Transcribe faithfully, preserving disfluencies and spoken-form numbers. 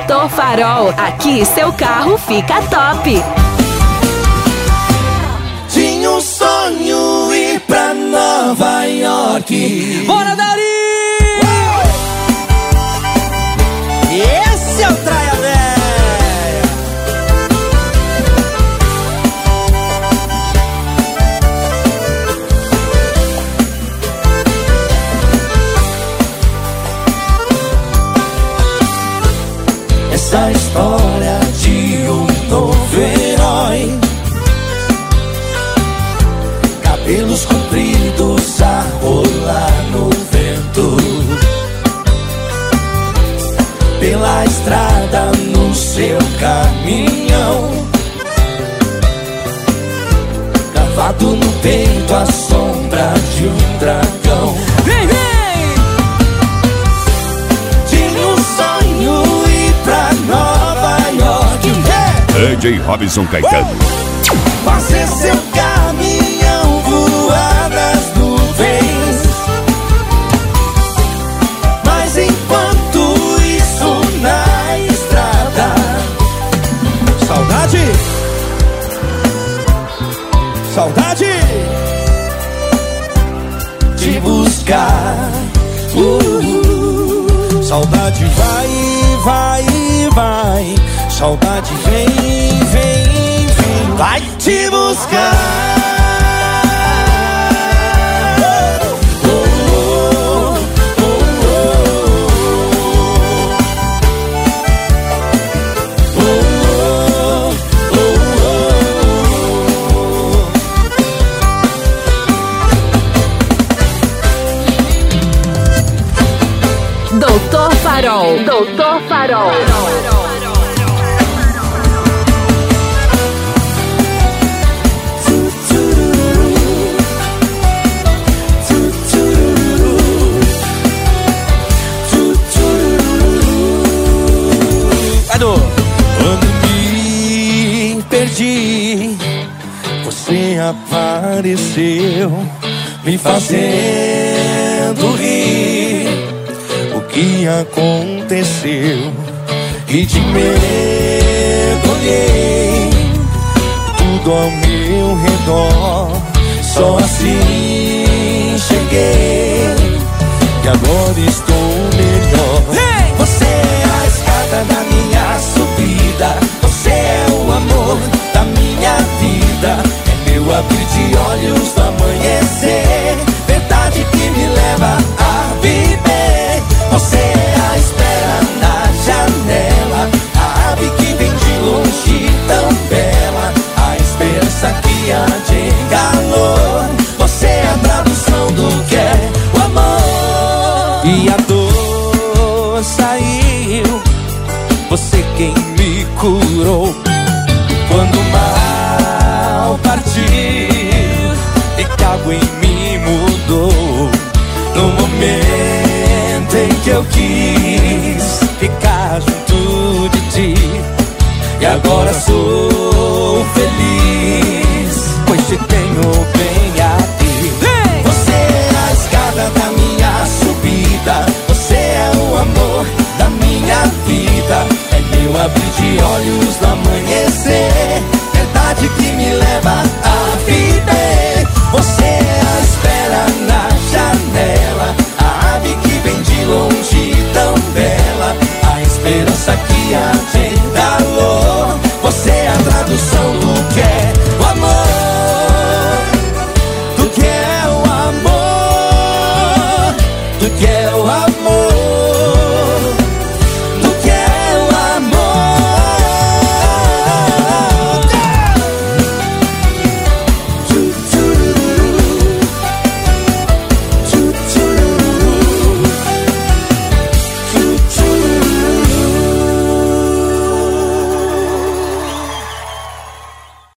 Doutor Farol, aqui seu carro fica top. Tinha um sonho ir pra Nova York. Bora, Dari! Esse é o Traia Véia. Essa história de um novo herói, cabelos compridos a rolar no vento, pela estrada no seu caminhão, cravado no peito a sombra de um dragão. Vem, vem! Tinha um sonho ir pra Nova York, D J Robson Caetano. fazer seu caminhão voar nas nuvens. Mas enquanto isso na estrada, Saudade! Saudade! de buscar. uh, Saudade vai, vai, vai. Saudade vem, vem, vem. Vai te buscar. Doutor Farol, Doutor Farol. Quando me perdi, você apareceu, me fazendo rir. O que aconteceu? E de medo olhei tudo ao meu redor. Só assim cheguei, e agora estou melhor. Hey! Você é a escada da minha subida, você é o amor da minha vida. É meu abrir de olhos do amanhecer, verdade que me leva a viver. Você é a espera na janela, a ave que vem de longe tão bela, a esperança que há de calor. Você é a tradução do que é o amor. E a dor saiu, você quem me curou. Quando o mal partiu e que algo em mim mudou, no momento em que eu quis ficar junto de ti, e agora sou